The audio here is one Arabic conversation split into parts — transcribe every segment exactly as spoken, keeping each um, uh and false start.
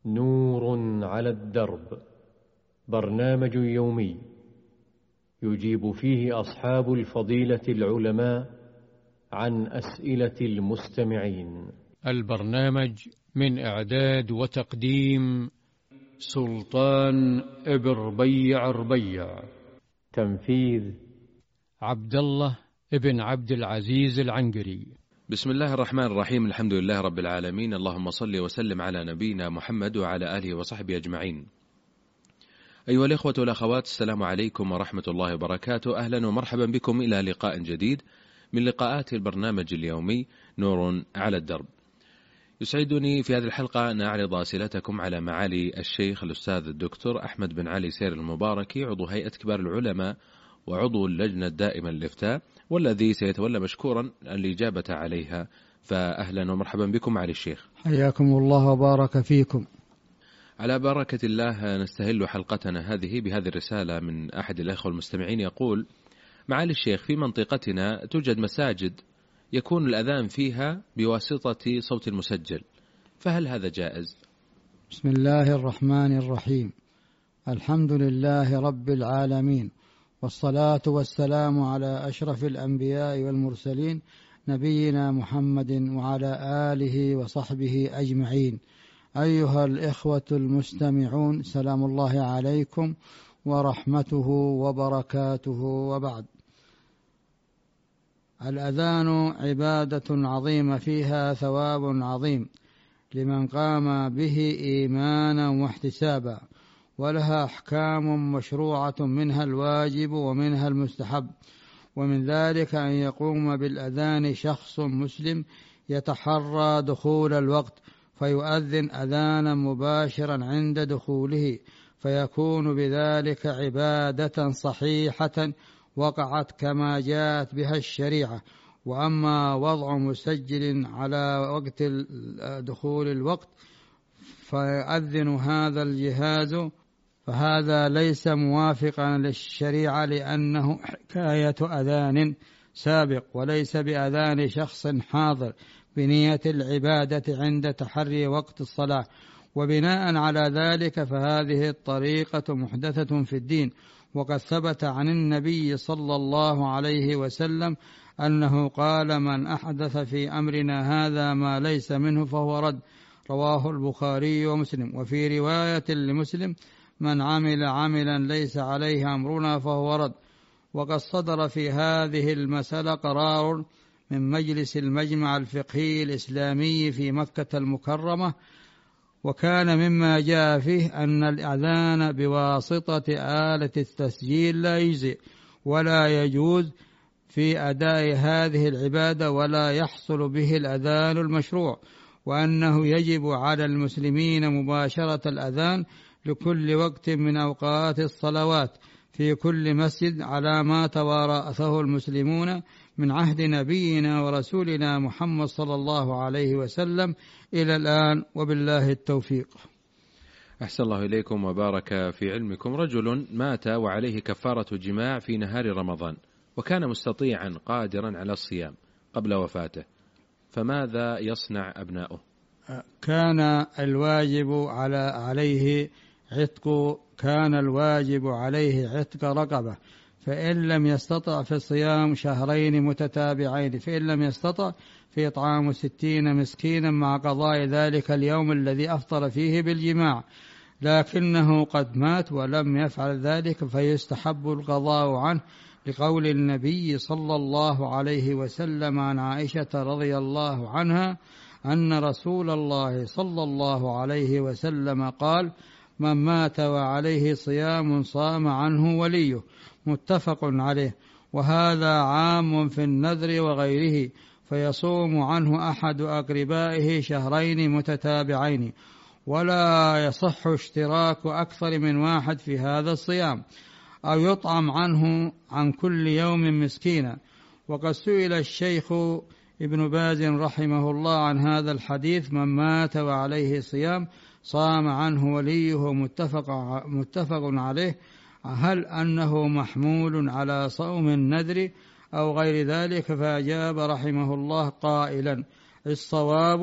نور على الدرب، برنامج يومي يجيب فيه أصحاب الفضيلة العلماء عن أسئلة المستمعين. البرنامج من إعداد وتقديم سلطان ابن ربيع ربيع، تنفيذ عبد الله ابن عبد العزيز العنقري. بسم الله الرحمن الرحيم، الحمد لله رب العالمين، اللهم صل وسلم على نبينا محمد وعلى آله وصحبه أجمعين. أيها الإخوة والأخوات، السلام عليكم ورحمة الله وبركاته. أهلا ومرحبا بكم إلى لقاء جديد من لقاءات البرنامج اليومي نور على الدرب. يسعدني في هذه الحلقة أن أعرض أسئلتكم على معالي الشيخ الأستاذ الدكتور أحمد بن علي سير المباركي، عضو هيئة كبار العلماء وعضو اللجنة الدائمة للإفتاء، والذي سيتولى مشكورا الإجابة عليها. فأهلا ومرحبا بكم معالي الشيخ. حياكم الله وبارك فيكم. على بركة الله نستهل حلقتنا هذه بهذه الرسالة من أحد الأخوة المستمعين، يقول: معالي الشيخ، في منطقتنا توجد مساجد يكون الأذان فيها بواسطة صوت المسجل، فهل هذا جائز؟ بسم الله الرحمن الرحيم، الحمد لله رب العالمين، والصلاة والسلام على أشرف الأنبياء والمرسلين نبينا محمد وعلى آله وصحبه أجمعين. أيها الإخوة المستمعون، سلام الله عليكم ورحمته وبركاته، وبعد. الأذان عبادة عظيمة فيها ثواب عظيم لمن قام به إيمانا واحتسابا، ولها أحكام مشروعة، منها الواجب ومنها المستحب. ومن ذلك أن يقوم بالأذان شخص مسلم يتحرى دخول الوقت فيؤذن أذانا مباشرا عند دخوله، فيكون بذلك عبادة صحيحة وقعت كما جاءت بها الشريعة. وأما وضع مسجل على وقت دخول الوقت فيؤذن هذا الجهاز فهذا ليس موافقا للشريعة، لأنه حكاية أذان سابق وليس بأذان شخص حاضر بنية العبادة عند تحري وقت الصلاة. وبناء على ذلك فهذه الطريقة محدثة في الدين، وقد ثبت عن النبي صلى الله عليه وسلم أنه قال: من أحدث في أمرنا هذا ما ليس منه فهو رد، رواه البخاري ومسلم. وفي رواية لمسلم: من عمل عملا ليس عليه أمرنا فهو رد. وقد صدر في هذه المسألة قرار من مجلس المجمع الفقهي الإسلامي في مكة المكرمة، وكان مما جاء فيه أن الأذان بواسطة آلة التسجيل لا يجزئ ولا يجوز في أداء هذه العبادة، ولا يحصل به الأذان المشروع، وأنه يجب على المسلمين مباشرة الأذان لكل وقت من أوقات الصلوات في كل مسجد على ما توارثه المسلمون من عهد نبينا ورسولنا محمد صلى الله عليه وسلم إلى الآن، وبالله التوفيق. أحسن الله إليكم وبارك في علمكم. رجل مات وعليه كفارة جماع في نهار رمضان، وكان مستطيعا قادرا على الصيام قبل وفاته، فماذا يصنع أبناؤه؟ كان الواجب على عليه عتق كان الواجب عليه عتق رقبة، فإن لم يستطع في صيام شهرين متتابعين، فإن لم يستطع في إطعام ستين مسكينا مع قضاء ذلك اليوم الذي أفطر فيه بالجماع، لكنه قد مات ولم يفعل ذلك فيستحب القضاء عنه، لقول النبي صلى الله عليه وسلم عن عائشة رضي الله عنها أن رسول الله صلى الله عليه وسلم قال: من مات وعليه صيام صام عنه وليه، متفق عليه. وهذا عام في النذر وغيره، فيصوم عنه أحد أقربائه شهرين متتابعين، ولا يصح اشتراك أكثر من واحد في هذا الصيام، أو يطعم عنه عن كل يوم مسكينا. وقد سئل الشيخ ابن باز رحمه الله عن هذا الحديث: من مات وعليه صيام صام عنه وليه، متفق, متفق عليه، هل أنه محمول على صوم النذر أو غير ذلك؟ فأجاب رحمه الله قائلا: الصواب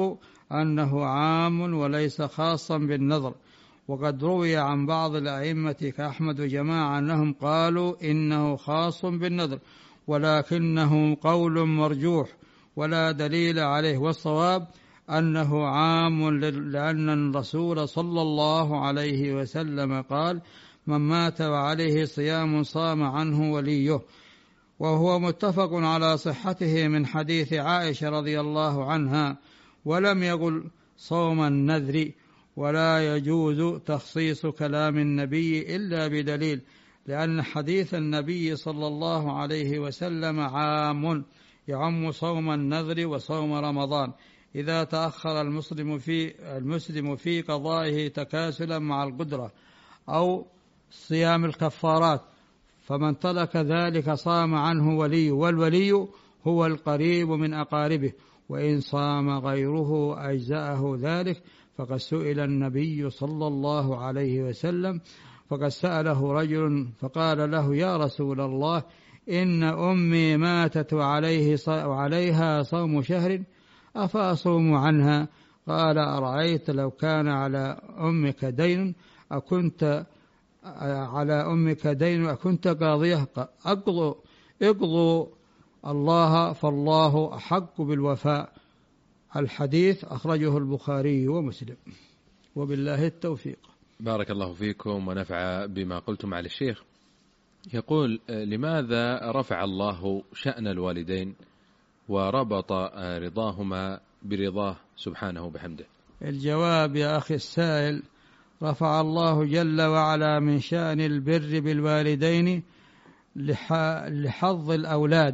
أنه عام وليس خاصا بالنذر. وقد روي عن بعض الأئمة كأحمد وجماعة أنهم قالوا إنه خاص بالنذر، ولكنه قول مرجوح ولا دليل عليه، والصواب أنه عام، لأن الرسول صلى الله عليه وسلم قال: من مات وعليه صيام صام عنه وليه. وهو متفق على صحته من حديث عائشة رضي الله عنها، ولم يقل صوم النذر. ولا يجوز تخصيص كلام النبي إلا بدليل، لأن حديث النبي صلى الله عليه وسلم عام يعم صوم النذر وصوم رمضان إذا تأخر المسلم في المسلم في قضائه تكاسلا مع القدرة، أو صيام الكفارات، فمن ترك ذلك صام عنه ولي، والولي هو القريب من أقاربه، وإن صام غيره أجزأه ذلك. فقد سئل النبي صلى الله عليه وسلم، فقد سأله رجل فقال له: يا رسول الله، إن أمي ماتت وعليه وعليها صوم شهر أفأصوم عنها؟ قال: أرأيت لو كان على أمك دين أكنت على أمك دين أكنت قاضيه؟ أقضوا اقضوا الله فالله أحق بالوفاء. الحديث أخرجه البخاري ومسلم، وبالله التوفيق. بارك الله فيكم ونفع بما قلتم على الشيخ. يقول: لماذا رفع الله شأن الوالدين وربط رضاهما برضاه سبحانه بحمده؟ الجواب يا أخي السائل: رفع الله جل وعلا من شأن البر بالوالدين لحظ الأولاد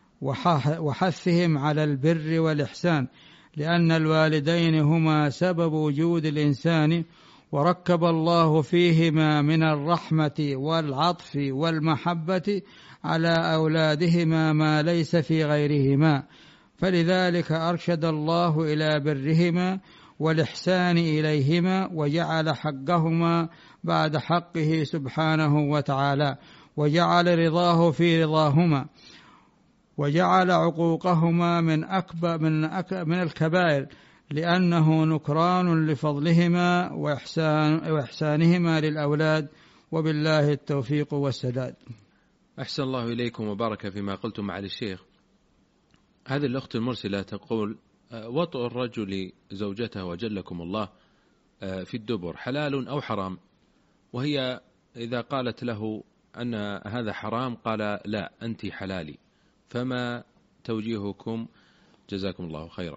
وحثهم على البر والإحسان، لأن الوالدين هما سبب وجود الإنسان، وركب الله فيهما من الرحمة والعطف والمحبة على أولادهما ما ليس في غيرهما، فلذلك أرشد الله إلى برهما والإحسان إليهما، وجعل حقهما بعد حقه سبحانه وتعالى، وجعل رضاه في رضاهما، وجعل عقوقهما من أكبر من, أك من الكبائر، لأنه نكران لفضلهما وإحسان وإحسانهما للأولاد، وبالله التوفيق والسداد. أحسن الله إليكم وبارك فيما قلتم على الشيخ. هذه الأخت المرسلة تقول: وطئ الرجل زوجته وجلكم الله في الدبر حلال أو حرام؟ وهي إذا قالت له أن هذا حرام قال: لا أنت حلالي، فما توجيهكم؟ جزاكم الله خيرا.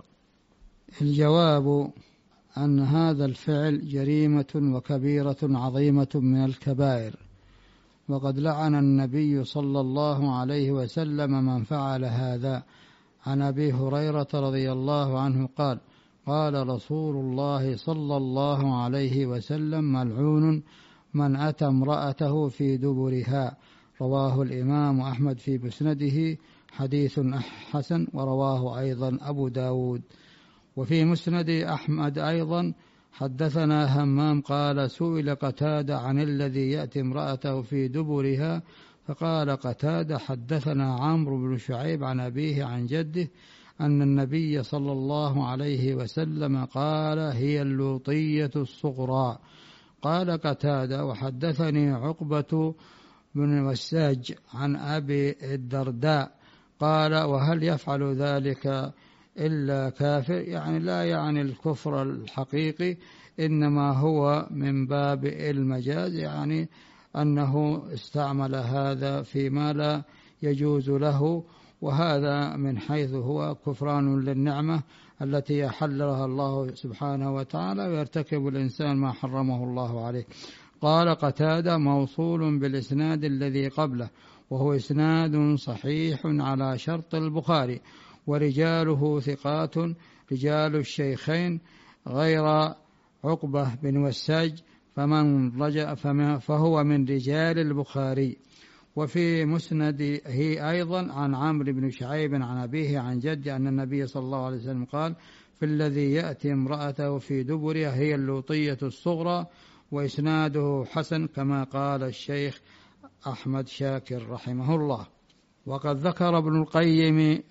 الجواب أن هذا الفعل جريمة وكبيرة عظيمة من الكبائر، وقد لعن النبي صلى الله عليه وسلم من فعل هذا. عن أبي هريرة رضي الله عنه قال: قال رسول الله صلى الله عليه وسلم: ملعون من أتى امرأته في دبرها. رواه الإمام أحمد في مسنده، حديث حسن، ورواه أيضا أبو داود. وفي مسند أحمد أيضا حدثنا همام قال: سئل قتادة عن الذي يأتي امرأته في دبرها، فقال قتادة: حدثنا عمرو بن شعيب عن أبيه عن جده أن النبي صلى الله عليه وسلم قال: هي اللوطية الصغرى. قال قتادة: وحدثني عقبة بن وساج عن أبي الدرداء قال: وهل يفعل ذلك إلا كافر؟ يعني لا يعني الكفر الحقيقي، إنما هو من باب المجاز، يعني أنه استعمل هذا فيما لا يجوز له، وهذا من حيث هو كفران للنعمة التي أحلها الله سبحانه وتعالى، ويرتكب الإنسان ما حرمه الله عليه. قال قتادة: موصول بالإسناد الذي قبله، وهو إسناد صحيح على شرط البخاري، ورجاله ثقات رجال الشيخين غير عقبة بن وساج، فمن رجع فهو من رجال البخاري. وفي مسنده أيضا عن عمرو بن شعيب عن أبيه عن جده أن النبي صلى الله عليه وسلم قال: في الذي يأتي امرأته في دبرها هي اللوطية الصغرى، وإسناده حسن كما قال الشيخ أحمد شاكر رحمه الله. وقد ذكر ابن القيم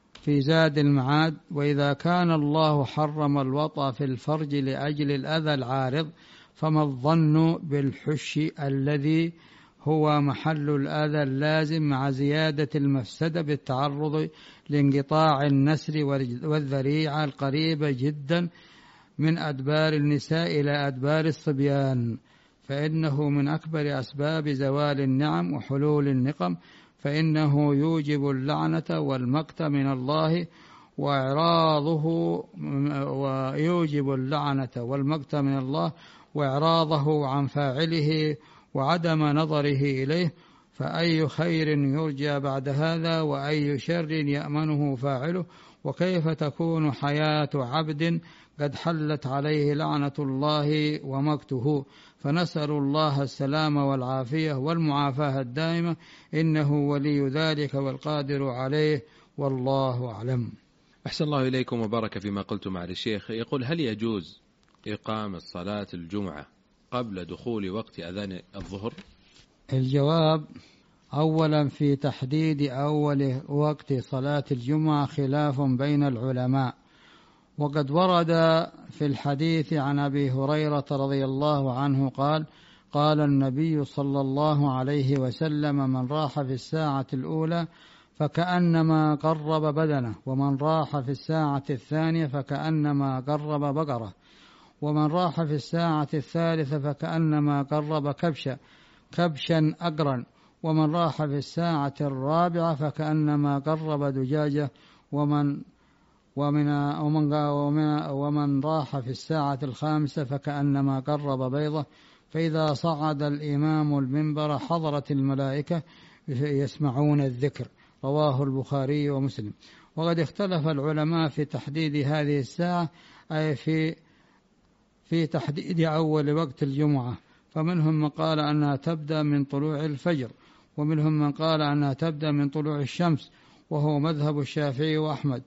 في زاد المعاد: وإذا كان الله حرم الوطأ في الفرج لأجل الأذى العارض فما الظن بالحش الذي هو محل الأذى اللازم مع زيادة المفسدة بالتعرض لانقطاع النسل والذريعة القريبة جدا من أدبار النساء إلى أدبار الصبيان، فإنه من أكبر أسباب زوال النعم وحلول النقم، فإنه يوجب اللعنة والمقت من الله وإعراضه ويوجب اللعنة والمقت من الله وإعراضه عن فاعله وعدم نظره إليه، فأي خير يرجى بعد هذا وأي شر يأمنه فاعله؟ وكيف تكون حياة عبد قد حلت عليه لعنة الله ومقته؟ فنسأل الله السلامة والعافية والمعافاة الدائمة، إنه ولي ذلك والقادر عليه، والله أعلم. أحسن الله إليكم وبارك فيما قلتم مع الشيخ. يقول: هل يجوز إقامة صلاة الجمعة قبل دخول وقت أذان الظهر؟ الجواب: أولا في تحديد أول وقت صلاة الجمعة خلاف بين العلماء، وقد ورد في الحديث عن أبي هريرة رضي الله عنه قال: قال النبي صلى الله عليه وسلم: من راح في الساعة الأولى فكأنما قرب بدنه، ومن راح في الساعة الثانية فكأنما قرب بقرة، ومن راح في الساعة الثالثة فكأنما قرب كبشا كبشا أقرا، ومن راح في الساعة الرابعة فكأنما قرب دجاجة، ومن ومن ومن ومن, ومن راح في الساعة الخامسة فكأنما قرب بيضة. فإذا صعد الإمام المنبر حضرت الملائكة يسمعون الذكر. رواه البخاري ومسلم. وقد اختلف العلماء في تحديد هذه الساعة، أي في في تحديد أول وقت الجمعة، فمنهم من قال أنها تبدأ من طلوع الفجر، ومنهم من قال أنها تبدأ من طلوع الشمس، وهو مذهب الشافعي وأحمد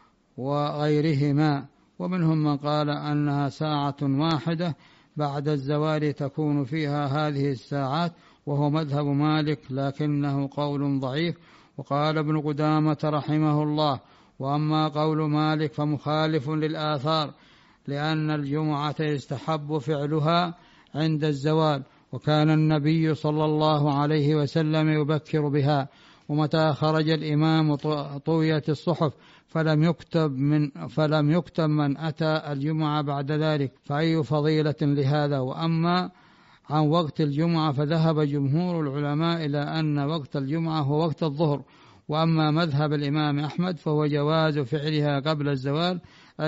وغيرهما، ومنهم من قال أنها ساعة واحدة بعد الزوال تكون فيها هذه الساعات، وهو مذهب مالك لكنه قول ضعيف. وقال ابن قدامة رحمه الله: وأما قول مالك فمخالف للآثار، لأن الجمعة يستحب فعلها عند الزوال، وكان النبي صلى الله عليه وسلم يبكر بها، ومتى خرج الإمام طويت الصحف فلم يكتب من فلم يكتب من أتى الجمعة بعد ذلك، فأي فضيلة لهذا؟ وأما عن وقت الجمعة فذهب جمهور العلماء إلى أن وقت الجمعة هو وقت الظهر، وأما مذهب الإمام أحمد فهو جواز فعلها قبل الزوال،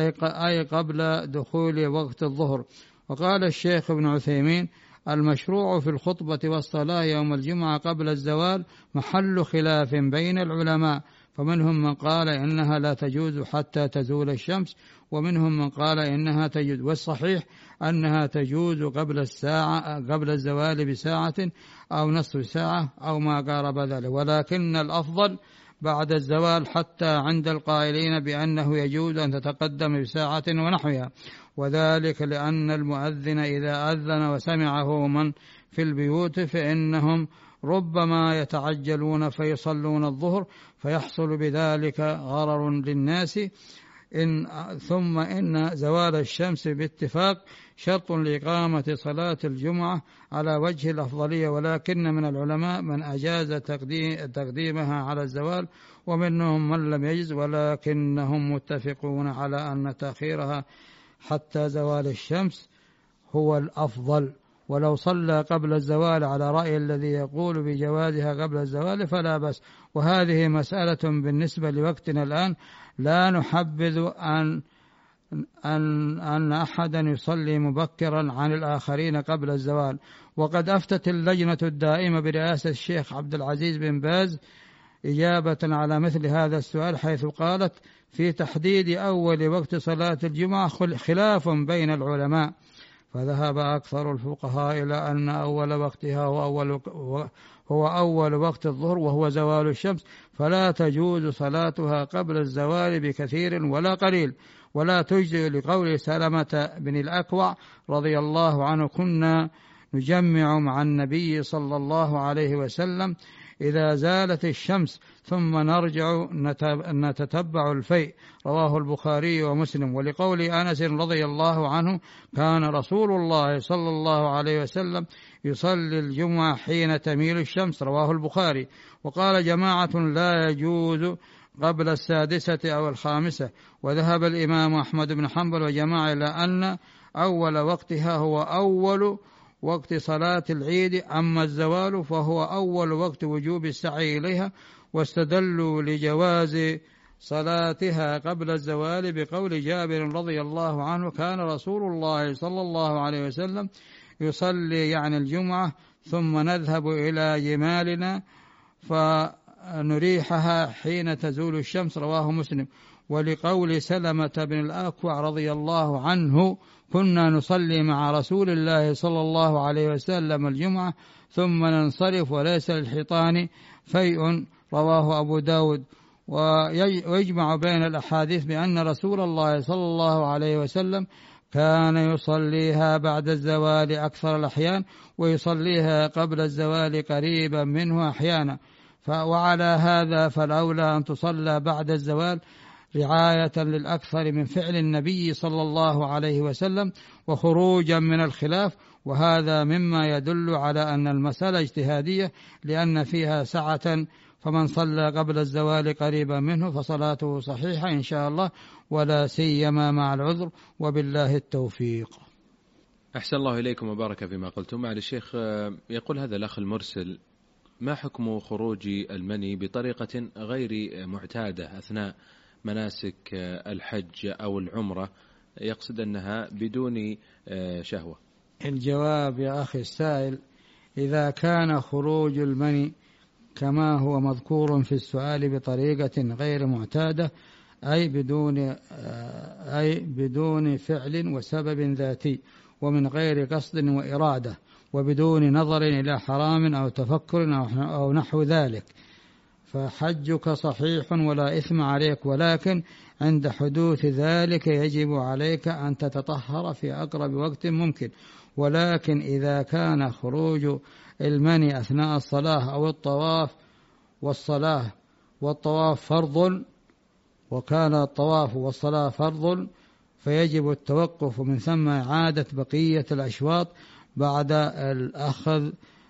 أي قبل دخول وقت الظهر. وقال الشيخ ابن عثيمين: المشروع في الخطبة والصلاة يوم الجمعة قبل الزوال محل خلاف بين العلماء، فمنهم من قال إنها لا تجوز حتى تزول الشمس، ومنهم من قال إنها تجوز، والصحيح أنها تجوز قبل الساعة قبل الزوال بساعة أو نصف ساعة أو ما قارب ذلك، ولكن الأفضل بعد الزوال، حتى عند القائلين بأنه يجوز أن تتقدم بساعة ونحوها، وذلك لأن المؤذن إذا أذن وسمعه من في البيوت فإنهم ربما يتعجلون فيصلون الظهر، فيحصل بذلك غرر للناس. إن ثم إن زوال الشمس باتفاق شرط لإقامة صلاة الجمعة على وجه الأفضلية، ولكن من العلماء من أجاز تقديمها على الزوال، ومنهم من لم يجز، ولكنهم متفقون على أن تأخيرها حتى زوال الشمس هو الأفضل. ولو صلى قبل الزوال على رأي الذي يقول بجوازها قبل الزوال فلا بأس. وهذه مسألة بالنسبة لوقتنا الآن لا نحبذ أن أن أن أحدا يصلي مبكرا عن الآخرين قبل الزوال. وقد أفتت اللجنة الدائمة برئاسة الشيخ عبد العزيز بن باز إجابة على مثل هذا السؤال، حيث قالت في تحديد أول وقت صلاة الجمعة خلاف بين العلماء، فذهب أكثر الفقهاء إلى أن أول وقتها هو أول, هو أول وقت الظهر وهو زوال الشمس، فلا تجوز صلاتها قبل الزوال بكثير ولا قليل، ولا تجزئ، لقول سلمة بن الأكوع رضي الله عنه: كنا نجمع مع النبي صلى الله عليه وسلم إذا زالت الشمس ثم نرجع نتتبع الفيء. رواه البخاري ومسلم. ولقول أنس رضي الله عنه كان رسول الله صلى الله عليه وسلم يصلي الجمعة حين تميل الشمس. رواه البخاري. وقال جماعة لا يجوز قبل السادسة أو الخامسة. وذهب الإمام أحمد بن حنبل وجماعة إلى أن أول وقتها هو أول وقت صلاة العيد، أما الزوال فهو أول وقت وجوب السعي إليها. واستدلوا لجواز صلاتها قبل الزوال بقول جابر رضي الله عنه كان رسول الله صلى الله عليه وسلم يصلي يعني الجمعة ثم نذهب إلى جمالنا فنريحها حين تزول الشمس. رواه مسلم. ولقول سلمة بن الأكوع رضي الله عنه كنا نصلي مع رسول الله صلى الله عليه وسلم الجمعة ثم ننصرف وليس للحيطان فيء. رواه أبو داود. ويجمع بين الأحاديث بأن رسول الله صلى الله عليه وسلم كان يصليها بعد الزوال أكثر الأحيان ويصليها قبل الزوال قريبا منه أحيانا. وعلى هذا فالأولى أن تصلى بعد الزوال رعاية للأكثر من فعل النبي صلى الله عليه وسلم وخروجا من الخلاف. وهذا مما يدل على أن المسألة اجتهادية لأن فيها سعة. فمن صلى قبل الزوال قريبا منه فصلاته صحيحة إن شاء الله ولا سيما مع العذر. وبالله التوفيق. أحسن الله إليكم وبارك فيما قلتم. مع الشيخ يقول هذا الأخ المرسل ما حكم خروج المني بطريقة غير معتادة أثناء مناسك الحج أو العمرة، يقصد أنها بدون شهوة؟ الجواب يا أخي السائل إذا كان خروج المني كما هو مذكور في السؤال بطريقة غير معتادة أي بدون أي بدون فعل وسبب ذاتي ومن غير قصد وإرادة وبدون نظر إلى حرام أو تفكر أو نحو ذلك فحجك صحيح ولا إثم عليك، ولكن عند حدوث ذلك يجب عليك أن تتطهر في أقرب وقت ممكن. ولكن إذا كان خروج المني أثناء الصلاة أو الطواف والصلاة والطواف فرض وكان الطواف والصلاة فرض فيجب التوقف من ثم إعادة بقية الأشواط بعد الأخذ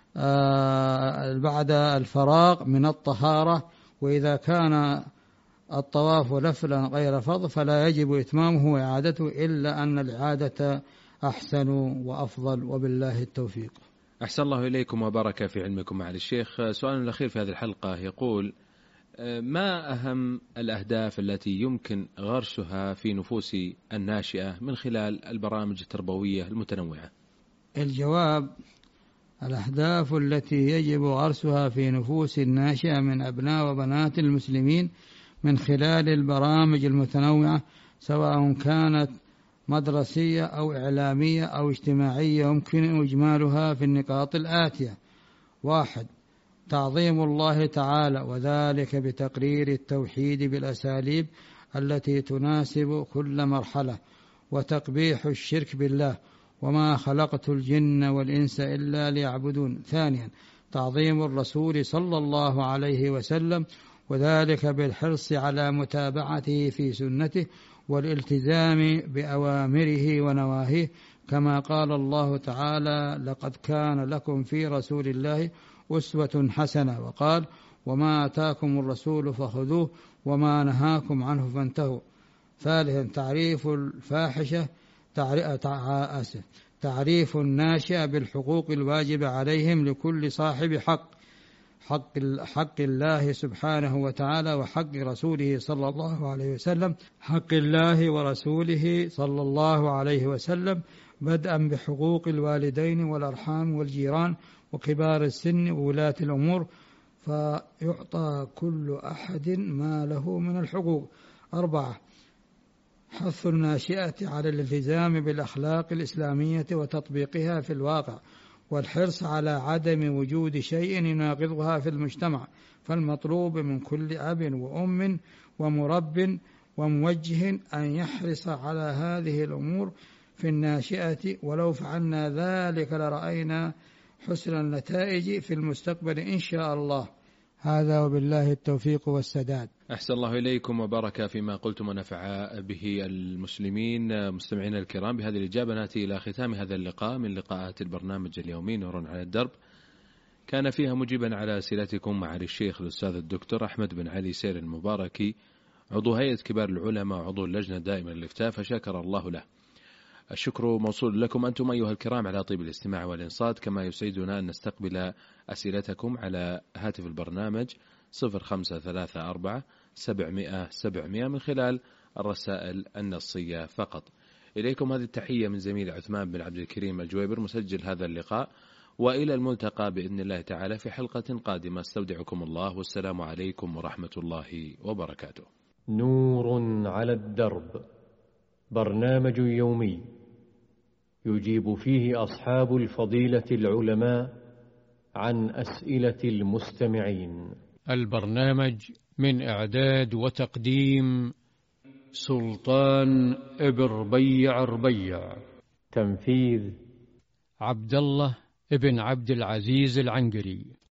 آه بعد الفراغ من الطهارة. وإذا كان الطواف نفلا غير فرض فلا يجب إتمامه وإعادته إلا أن الإعادة أحسن وأفضل. وبالله التوفيق. أحسن الله إليكم وبارك في علمكم. مع الشيخ سؤال الأخير في هذه الحلقة يقول ما أهم الأهداف التي يمكن غرسها في نفوس الناشئة من خلال البرامج التربوية المتنوعة؟ الجواب الأهداف التي يجب غرسها في نفوس الناشئة من أبناء وبنات المسلمين من خلال البرامج المتنوعة سواء كانت مدرسية أو إعلامية أو اجتماعية يمكن إجمالها في النقاط الآتية: واحد، تعظيم الله تعالى وذلك بتقرير التوحيد بالأساليب التي تناسب كل مرحلة وتقبيح الشرك بالله وما خلقت الجن والإنس إلا ليعبدون. ثانيا، تعظيم الرسول صلى الله عليه وسلم وذلك بالحرص على متابعته في سنته والالتزام بأوامره ونواهيه كما قال الله تعالى: لقد كان لكم في رسول الله أسوة حسنة، وقال: وما آتاكم الرسول فخذوه وما نهاكم عنه فانتهوا. ثالثا، تعريف الفاحشة تعريف الناشئ بالحقوق الواجبة عليهم لكل صاحب حق حق حق الله سبحانه وتعالى وحق رسوله صلى الله عليه وسلم حق الله ورسوله صلى الله عليه وسلم بدءا بحقوق الوالدين والأرحام والجيران وكبار السن وولاة الأمور فيعطى كل أحد ما له من الحقوق. أربعة، حث الناشئة على الالتزام بالأخلاق الإسلامية وتطبيقها في الواقع والحرص على عدم وجود شيء يناقضها في المجتمع، فالمطلوب من كل أب وأم ومرب وموجه أن يحرص على هذه الأمور في الناشئة، ولو فعلنا ذلك لرأينا حسن النتائج في المستقبل إن شاء الله. هذا وبالله التوفيق والسداد. أحسن الله إليكم وبارك فيما قلتم ونفع به المسلمين. مستمعينا الكرام، بهذه الإجابة نأتي إلى ختام هذا اللقاء من لقاءات البرنامج اليومي نور على الدرب، كان فيها مجيبا على أسئلتكم مع الشيخ الأستاذ الدكتور أحمد بن علي سير المباركي، عضو هيئة كبار العلماء وعضو اللجنة الدائمة للإفتاء، فشكر الله له. الشكر موصول لكم أنتم أيها الكرام على طيب الاستماع والإنصات، كما يسعدنا أن نستقبل أسئلتكم على هاتف البرنامج صفر خمسة ثلاثة أربعة سبعمائة سبعمائة من خلال الرسائل النصية فقط. إليكم هذه التحية من زميل عثمان بن عبد الكريم الجويبر مسجل هذا اللقاء، وإلى الملتقى بإذن الله تعالى في حلقة قادمة. استودعكم الله والسلام عليكم ورحمة الله وبركاته. نور على الدرب، برنامج يومي يجيب فيه أصحاب الفضيلة العلماء عن أسئلة المستمعين. البرنامج من إعداد وتقديم سلطان ابن ربيع ربيع، تنفيذ عبد الله ابن عبد العزيز العنقري.